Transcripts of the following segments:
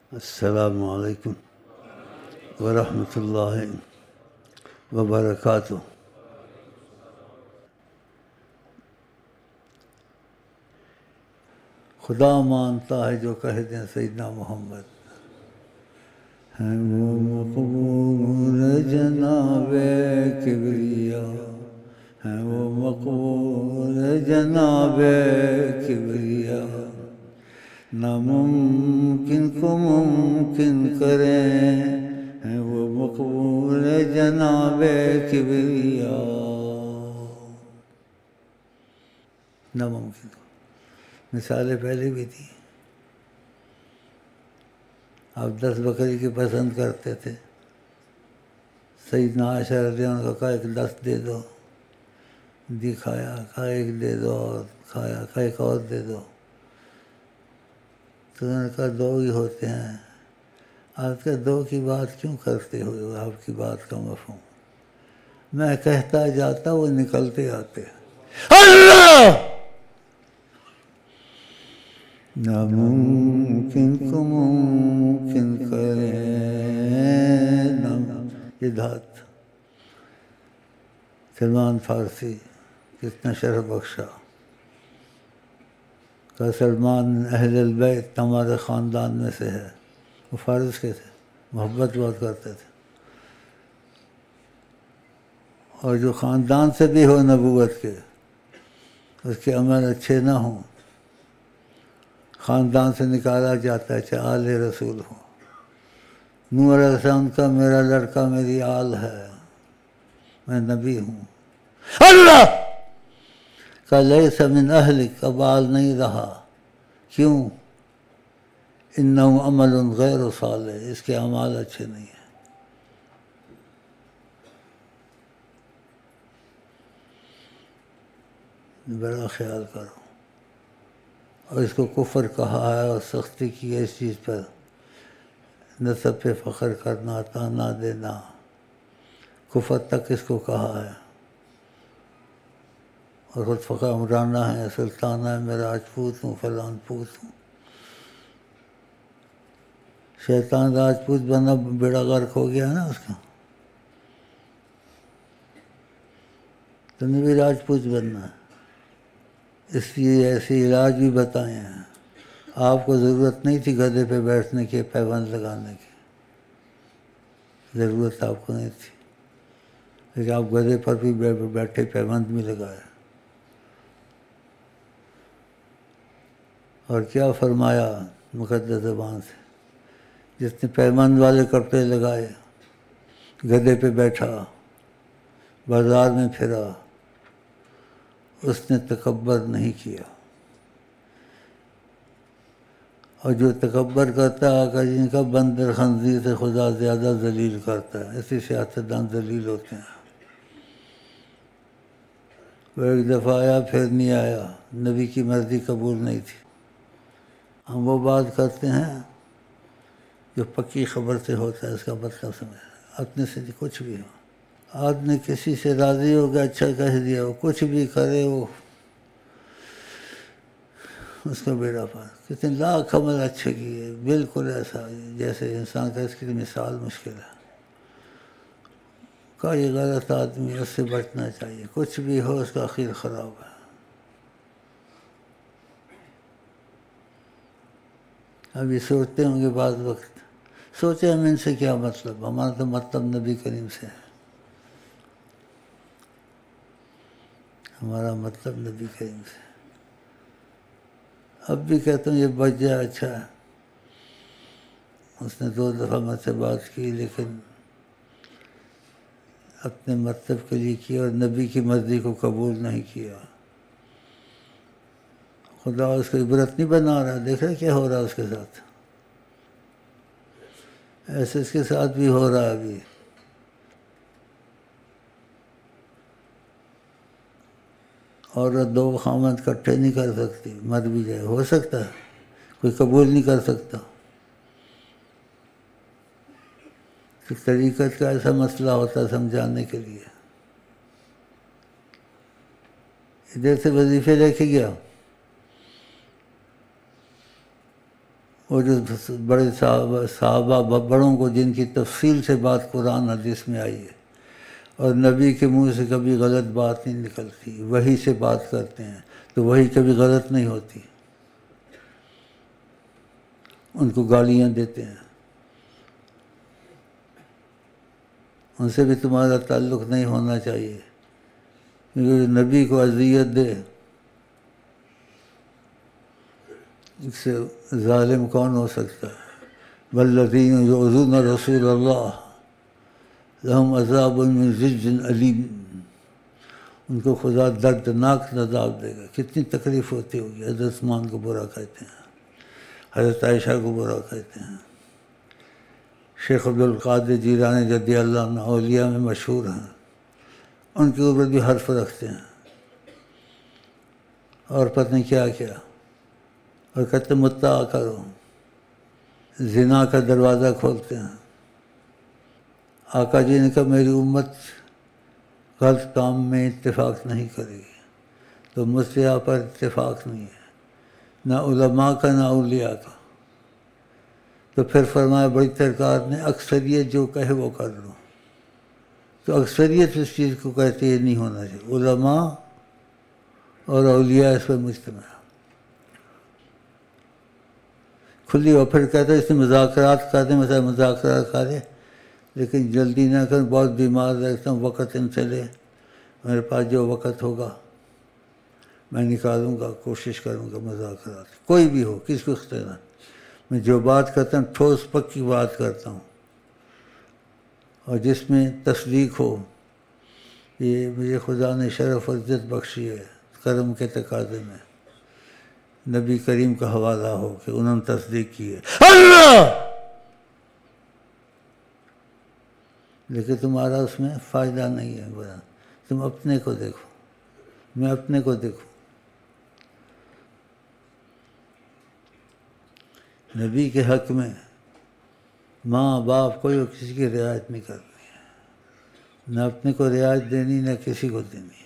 السلام علیکم ورحمۃ اللہ وبرکاتہ۔ خدا مانتا ہے جو کہہ دیں سیدنا محمد، ہے وہ مقبول جناب کبریا، ہے وہ مقبول جناب کبریا، ناممکن کو ممکن کریں، ہے وہ مقبول جناب کبریا۔ ناممکن کو مثالیں پہلے بھی تھی۔ آپ 10 بکری کی پسند کرتے تھے، سیدنا عائشہ رضی اللہ عنہ کا ایک 10 دے دو، دکھایا، کہا ایک دے دو، اور کھایا، کہا ایک اور دے دو، تو انہوں نے کہا 2 ہی ہوتے ہیں۔ آپ کے 2 کی بات کیوں کرتے ہو؟ آپ کی بات کا مفہوم میں کہتا جاتا، وہ نکلتے آتے۔ اللہ ناممکن کو ممکن کرے، یہ دھات سلمان فارسی کتنا شرف بخشا کہ سلمان اہل البیت ہمارے خاندان میں سے ہے۔ وہ فارس کے تھے، محبت بہت کرتے تھے، اور جو خاندان سے بھی ہو نبوت کے، اس کے عمل اچھے نہ ہوں، خاندان سے نکالا جاتا ہے، چاہے آل رسول ہو۔ نوح علیہ السلام کا میرا لڑکا میری آل ہے، میں نبی ہوں۔ اللہ کا لیس من اہلک، اب آل نہیں رہا، کیوں؟ انہ عمل غیر صالح، اس کے اعمال اچھے نہیں ہیں۔ بڑا خیال کرو۔ اور اس کو کفر کہا ہے، اور سختی کی ہے اس چیز پر، نسب پہ فخر کرنا، تانا دینا، کفر تک اس کو کہا ہے۔ اور خود فقہ عمرانہ ہے، سلطانہ ہے، میں راجپوت ہوں، فلان پوت ہوں۔ شیطان راجپوت بنا، بیڑا غرق ہو گیا نا اس کا۔ تم نے بھی راجپوت بننا ہے، اس لیے ایسے علاج بھی بتائے ہیں۔ آپ کو ضرورت نہیں تھی گدھے پہ بیٹھنے کی، پیبند لگانے کی ضرورت آپ کو نہیں تھی، لیکن آپ گدھے پر بھی بیٹھے، پیبند بھی لگائے۔ اور کیا فرمایا مقدس زبان سے، جس نے پیبند والے کپڑے لگائے، گدھے پہ بیٹھا، بازار میں پھرا، اس نے تکبر نہیں کیا۔ اور جو تکبر کرتا ہے کہ جن کا بندر خنزیر سے خدا زیادہ ذلیل کرتا ہے، اسی سیاستدان ذلیل ہوتے ہیں۔ وہ ایک دفعہ آیا، پھر نہیں آیا، نبی کی مرضی قبول نہیں تھی۔ ہم وہ بات کرتے ہیں جو پکی خبر سے ہوتا ہے، اس کا مطلب سمجھ، اپنے سے کچھ بھی ہو، آدمی کسی سے راضی ہو گیا، اچھا کہہ دیا، وہ کچھ بھی کرے، وہ اس کا بیڑا پار۔ کتنے لاکھ عمل اچھے کیے، بالکل ایسا جیسے انسان کا، اس کی مثال مشکل ہے۔ کا یہ غلط آدمی، اس سے بچنا چاہیے، کچھ بھی ہو اس کا اخیر خراب ہے۔ ابھی سوچتے ہوں گے بعض وقت، سوچے ہم ان سے کیا مطلب، ہمارا تو مطلب نبی کریم سے ہے، ہمارا مطلب نبی کریم سے۔ اب بھی کہتا ہوں یہ بچ جائے اچھا ہے۔ اس نے 2 دفعہ مجھ سے بات کی، لیکن اپنے مطلب کے لیے کیا، اور نبی کی مرضی کو قبول نہیں کیا۔ خدا اس کو عبرت نہیں بنا رہا، دیکھ رہے کیا ہو رہا ہے اس کے ساتھ، ایسے اس کے ساتھ بھی ہو رہا ہے ابھی۔ عورت 2 خامند اکٹھے نہیں کر سکتی، مر بھی جائے، ہو سکتا ہے، کوئی قبول نہیں کر سکتا۔ تو طریقت کا ایسا مسئلہ ہوتا ہے سمجھانے کے لیے۔ ادھر سے وظیفے لے کے گیا، وہ جو بڑے صحابہ بڑوں کو جن کی تفصیل سے بات قرآن حدیث میں آئی ہے، اور نبی کے منہ سے کبھی غلط بات نہیں نکلتی، وہی سے بات کرتے ہیں تو وہی کبھی غلط نہیں ہوتی، ان کو گالیاں دیتے ہیں، ان سے بھی تمہارا تعلق نہیں ہونا چاہیے، کیونکہ نبی کو اذیت دے اس سے ظالم کون ہو سکتا ہے؟ والذین یؤذون رسول اللہ لہم عذاب من ذج علیم، ان کو خدا دردناک عذاب دے گا۔ کتنی تکلیف ہوتی ہوگی۔ حضرت عثمان کو برا کہتے ہیں، حضرت عائشہ کو برا کہتے ہیں، شیخ عبدالقادر جیلانی رضی اللہ عنہ اولیاء میں مشہور ہیں، ان کے اوپر بھی حرف رکھتے ہیں اور پتہ نہیں کیا کیا، اور کہتے متع کرو، زنا کا دروازہ کھولتے ہیں۔ آقا جی نے کہا میری امت غلط کام میں اتفاق نہیں کرے گی، تو مجھ سے یہاں پر اتفاق نہیں ہے، نہ علماء کا نہ اولیاء کا۔ تو پھر فرمایا بڑی سرکار نے اکثریت جو کہے وہ کر لو، تو اکثریت اس چیز کو کہتے یہ نہیں ہونا چاہیے، علماء اور اولیاء اس پر مجتمع کھلی، اور پھر کہتے ہیں اس میں مذاکرات کرتے ہیں، مثلا مذاکرات کرے لیکن جلدی نہ کریں، بہت بیمار رہتا ہوں، وقت ان سے لے، میرے پاس جو وقت ہوگا میں نکالوں گا، کوشش کروں گا مذاکرات، کوئی بھی ہو، کس کو اختیار، میں جو بات کرتا ہوں ٹھوس پکی بات کرتا ہوں، اور جس میں تصدیق ہو، یہ مجھے خدا نے شرف و عزت بخشی ہے کرم کے تقاضے میں، نبی کریم کا حوالہ ہو کہ انہوں نے تصدیق کی ہے اللہ، لیکن تمہارا اس میں فائدہ نہیں ہے، تم اپنے کو دیکھو، میں اپنے کو دیکھوں۔ نبی کے حق میں ماں باپ کوئی کسی کی رعایت نہیں کرنی ہے، نہ اپنے کو رعایت دینی نہ کسی کو دینی،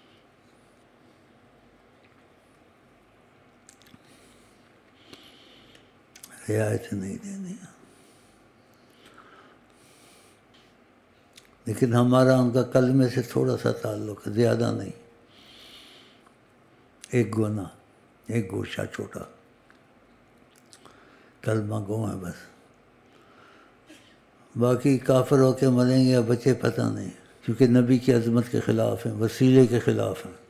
رعایت نہیں دینی، لیکن ہمارا ان کا کلمے سے تھوڑا سا تعلق ہے، زیادہ نہیں، ایک گونا، ایک گوشہ چھوٹا، کلمہ گو ہے بس، باقی کافر ہو کے مریں گے یا بچے پتہ نہیں، کیونکہ نبی کی عظمت کے خلاف ہیں، وسیلے کے خلاف ہیں،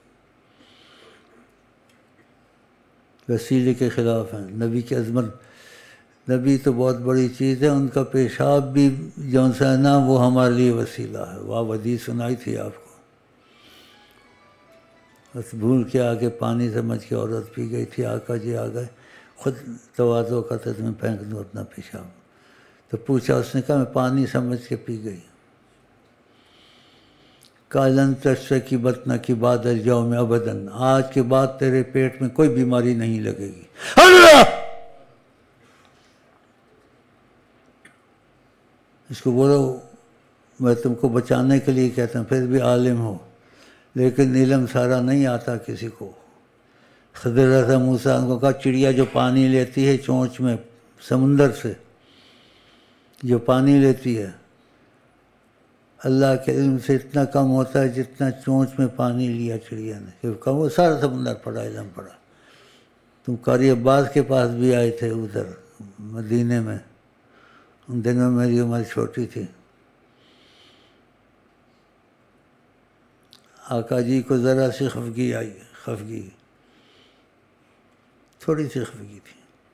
وسیلے کے خلاف ہیں، نبی کی عظمت، نبی تو بہت بڑی چیز ہے، ان کا پیشاب بھی جون سا ہے نا وہ ہمارے لیے وسیلہ ہے، وہ حدیث سنائی تھی آپ کو، بس بھول کے آگے پانی سمجھ کے عورت پی گئی تھی، آقا جی آ گئے، خود تواضع کرتے تمہیں پھینک دوں اپنا پیشاب، تو پوچھا، اس نے کہا میں پانی سمجھ کے پی گئی، کالن تشکی بطن کی بعد اليوم ابداً، آج کے بعد تیرے پیٹ میں کوئی بیماری نہیں لگے گی، اللہ اس کو بولو، میں تم کو بچانے کے لیے کہتا ہوں، پھر بھی عالم ہو، لیکن علم سارا نہیں آتا کسی کو۔ خضر موسیٰ کو کہا چڑیا جو پانی لیتی ہے چونچ میں سمندر سے، جو پانی لیتی ہے، اللہ کے علم سے اتنا کم ہوتا ہے جتنا چونچ میں پانی لیا چڑیا نے، کہ وہ سارا سمندر پڑا، علم پڑا۔ تم قاری عباس کے پاس بھی آئے تھے ادھر مدینے میں، ان دنوں میری عمر چھوٹی تھی، آقا جی کو ذرا سی خفگی آئی، خفگی تھوڑی سی خفگی تھی،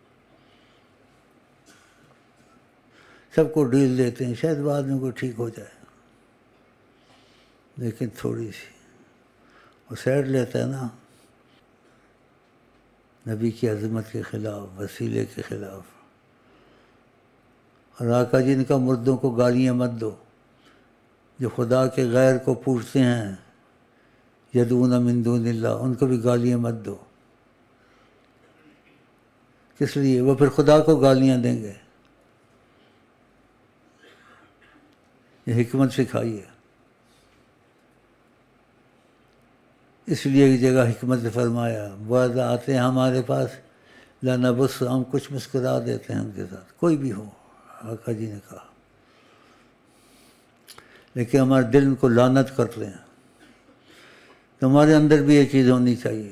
سب کو ڈیل دیتے ہیں، شاید بعد میں کوئی ٹھیک ہو جائے، لیکن تھوڑی سی وہ سیڈ لیتا ہے نا، نبی کی عظمت کے خلاف، وسیلے کے خلاف۔ اور آقا جی نے کہا مردوں کو گالیاں مت دو، جو خدا کے غیر کو پوچھتے ہیں، یدعون من دون اللہ، ان کو بھی گالیاں مت دو، کس لیے؟ وہ پھر خدا کو گالیاں دیں گے، یہ حکمت سکھائی ہے، اس لیے ایک جگہ حکمت سے فرمایا، بعض آتے ہیں ہمارے پاس لانا بس ہم کچھ مسکرا دیتے ہیں ان کے ساتھ، کوئی بھی ہو، آقا جی نے کہا، لیکن ہمارے دل ان کو لعنت کرتے ہیں. تمہارے اندر بھی یہ چیز ہونی چاہیے.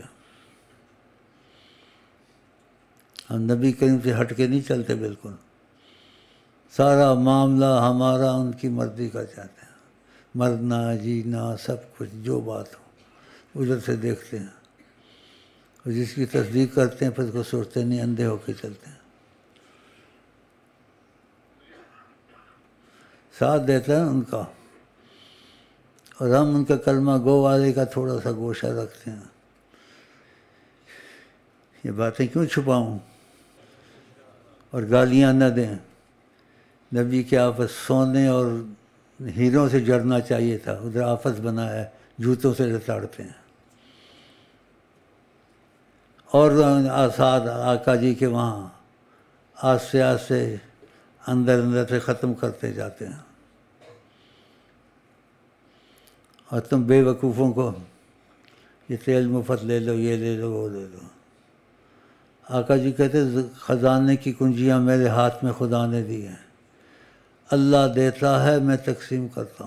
ہم نبی کریم سے ہٹ کے نہیں چلتے بالکل. سارا معاملہ ہمارا ان کی مرضی کا چاہتے ہیں، مرنا جینا سب کچھ جو بات ہو ادھر سے دیکھتے ہیں، اور جس کی تصدیق کرتے ہیں پھر اس کو سوچتے نہیں، اندھے ہو کے چلتے ہیں. ساتھ دیتا ہے ان کا، اور ہم ان کا کلمہ گو والے کا تھوڑا سا گوشہ رکھتے ہیں. یہ باتیں کیوں چھپاؤں اور گالیاں نہ دیں. نبی کے آپس سونے اور ہیروں سے جڑنا چاہیے تھا، ادھر آپس بنا ہے، جوتوں سے لتاڑتے ہیں. اور آساد آقا جی کے وہاں آستے آستے اندر اندر سے ختم کرتے جاتے ہیں. اور تم بے وقوفوں کو یہ تیل مفت لے لو، یہ لے لو، وہ لے لو. آقا جی کہتے خزانے کی کنجیاں میرے ہاتھ میں خدا نے دی ہیں، اللہ دیتا ہے میں تقسیم کرتا ہوں.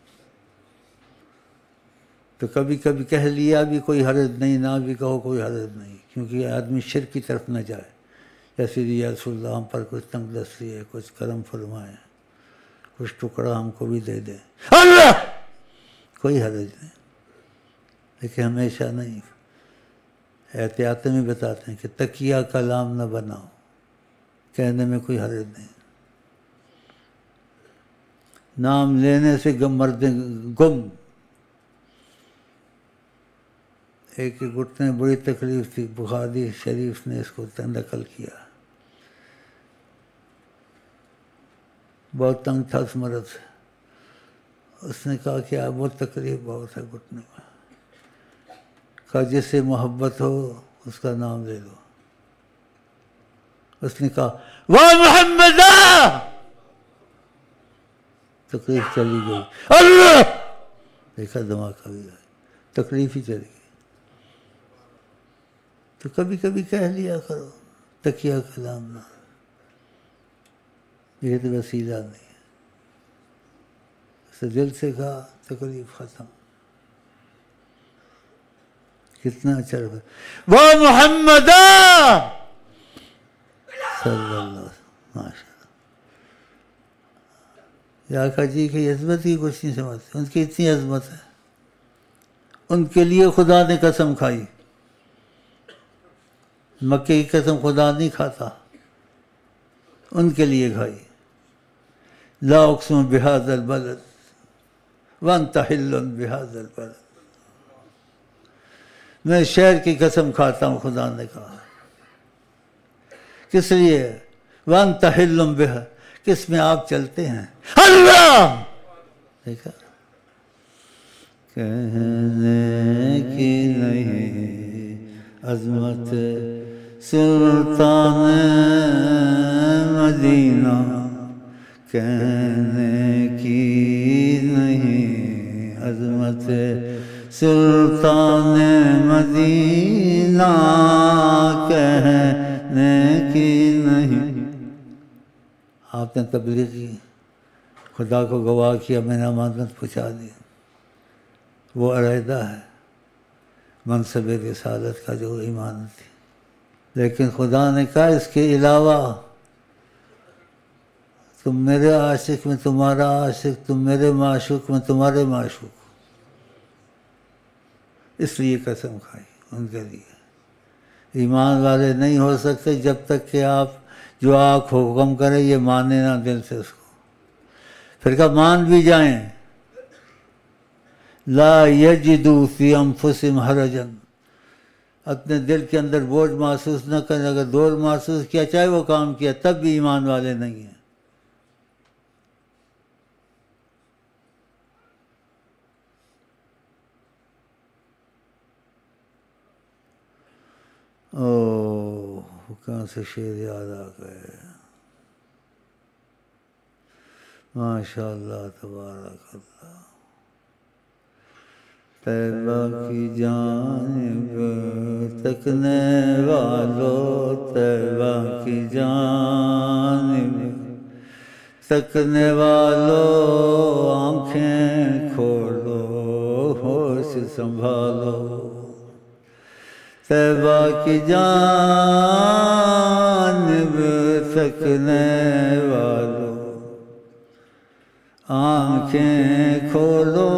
تو کبھی کبھی کہہ لیا بھی کوئی حرج نہیں، نہ بھی کہو کوئی حرج نہیں، کیونکہ آدمی شرک کی طرف نہ جائے. یا سیدھی یا رسول اللہ ہم پر کچھ تنگ دستی ہے، کچھ کرم فرمائے، کچھ ٹکڑا ہم کو بھی دے دے، اللہ کوئی حرج نہیں. لیکن ہمیشہ نہیں، احتیاط میں بتاتے ہیں کہ تکیہ کلام نہ بناؤ، کہنے میں کوئی حرج نہیں. نام لینے سے مرد گم. ایک گھٹنے میں بڑی تکلیف تھی، بخاری شریف نے اس کو نقل کیا. بہت تنگ تھا اس مرض سے. اس نے کہا کہ بہت تکلیف بہت ہے گھٹنے میں. کہا جس سے محبت ہو اس کا نام لے لو. اس نے کہا واہ محمد، تکلیف چلی گئی. اللہ دیکھا دھماکہ بھی آئی، تکلیف ہی چلی گئی. تو کبھی کبھی کہہ لیا کرو تکیہ کلام نہ، یہ تو وسیلہ نہیں ہے. اسے دل سے کہا تکلیف ختم. کتنا اچھا لگا وہ محمد صلی اللہ علیہ وسلم. ماشاء اللہ. آقا جی کی عظمت کی کچھ نہیں سمجھتے، ان کی اتنی عظمت ہے. ان کے لیے خدا نے قسم کھائی. مکے کی قسم خدا نہیں کھاتا، ان کے لیے کھائی. لا اقسم بہذا البلد وانت حل بہذا البلد. میں شہر کی قسم کھاتا ہوں، خدا نے کہا. کس لیے؟ وانت حل بہ، کس میں آپ چلتے ہیں. اللہ دیکھا، کہنے کی نہیں عظمت سلطان مدینہ، کہنے کی نہیں عظمت سلطان مدینہ، کہنے کی نہیں. آپ نے تبلیغ کی، خدا کو گواہ کیا، میں نے امانت پہنچا دی. وہ علیحدہ ہے منصب رسالت کا جو ایمان تھی. لیکن خدا نے کہا اس کے علاوہ تم میرے عاشق میں تمہارا عاشق، تم میرے معشوق میں تمہارے معشوق. اس لیے قسم کھائی ان کے لیے. ایمان والے نہیں ہو سکتے جب تک کہ آپ جو آنکھ حکم کرے یہ مانے نہ دل سے اس کو. پھر کہا مان بھی جائیں، لا یجدوا فی انفسہم حرجا، اپنے دل کے اندر بوجھ محسوس نہ کریں. اگر بوجھ محسوس کیا چاہے وہ کام کیا تب بھی ایمان والے نہیں ہیں. اوہ کہاں سے شعر یاد آ گئے. ماشاء اللہ تبارک اللہ. طیبہ کی جانب تکنے والوں، طیبہ کی جانب تکنے والوں، آنکھیں کھولو ہوش سنبھالو، طیبہ کی جانب تکنے والوں، آنکھیں کھولو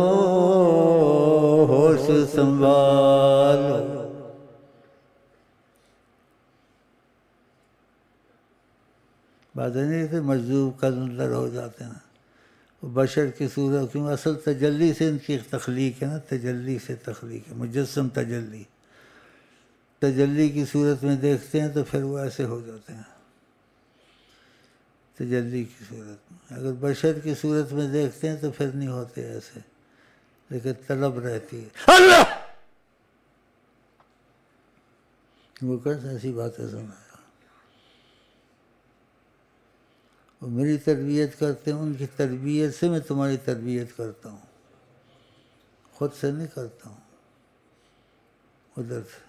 ہوش سنبھالو۔ باتیں نہیں تھے مجذوب قلندر ہو جاتے ہیں بشر کی صورت، کیونکہ اصل تجلی سے ان کی تخلیق ہے نا، تجلی سے تخلیق ہے، مجسم تجلی، تجلی کی صورت میں دیکھتے ہیں تو پھر وہ ایسے ہو جاتے ہیں تجلی کی صورت میں، اگر بشر کی صورت میں دیکھتے ہیں تو پھر نہیں ہوتے ایسے، لیکن طلب رہتی ہے اللہ، وہ کیسے ایسی باتیں سنایا، وہ میری تربیت کرتے ہیں، ان کی تربیت سے میں تمہاری تربیت کرتا ہوں، خود سے نہیں کرتا ہوں، ادھر سے۔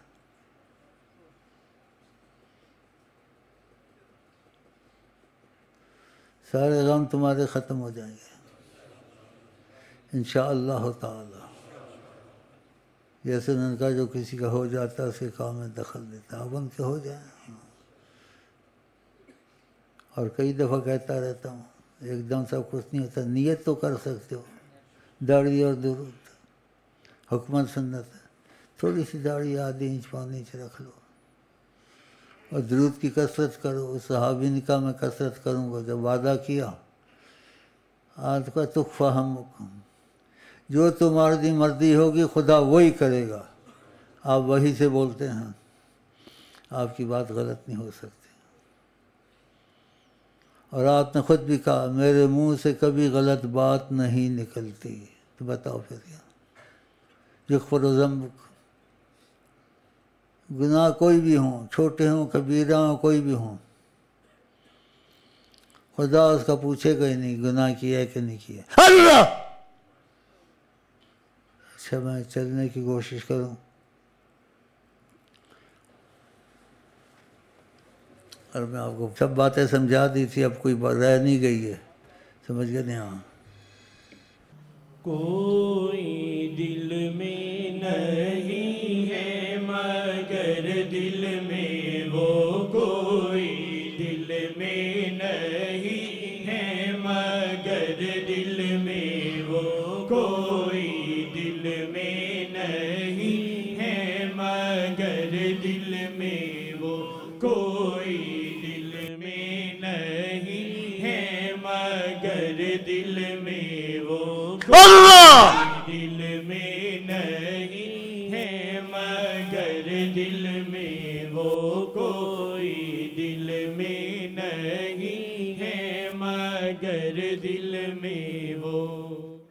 سارے غم تمہارے ختم ہو جائیں گے انشاءاللہ تعالی۔ جیسے ان کا جو کسی کا ہو جاتا ہے اس کے کام میں دخل دیتا ہے، اب ان کے ہو جائیں۔ اور کئی دفعہ کہتا رہتا ہوں ایک دم سب کچھ نہیں ہوتا، نیت تو کر سکتے ہو، داڑھی اور درود حکمت سنت ہے، تھوڑی سی داڑھی آدھی انچ پونے انچ رکھ لو اور درود کی کثرت کرو۔ اس صحابی نے کہا میں کثرت کروں گا، جب وعدہ کیا آج کا تخفہ ہم جو تمہاری مرضی ہوگی خدا وہی کرے گا، آپ وہی سے بولتے ہیں، آپ کی بات غلط نہیں ہو سکتی، اور آپ نے خود بھی کہا میرے منہ سے کبھی غلط بات نہیں نکلتی، تو بتاؤ پھر کیا، یغفر ذنبک، گناہ کوئی بھی ہوں، چھوٹے ہوں کبیرہ ہوں کوئی بھی ہوں، خدا اس کا پوچھے گا ہی نہیں گناہ کیا ہے کہ نہیں کیا۔ اللہ اچھا میں چلنے کی کوشش کروں، اور میں آپ کو سب باتیں سمجھا دی تھی، اب کوئی رہ نہیں گئی ہے، سمجھ گئے نہیں؟ ہاں کوئی دل میں نہیں ہے مگر دل میں وہ کوئی دل میں نہیں ہے مگر دل میں وہ کوئی دل میں نہیں ہے مگر دل میں وہ کوئی دل میں نہیں ہے مگر دل میں وہ اللہ دل میں نہیں ہے مگر دل میں وہ کوئی دل میں نہیں ہے مگر دل میں وہ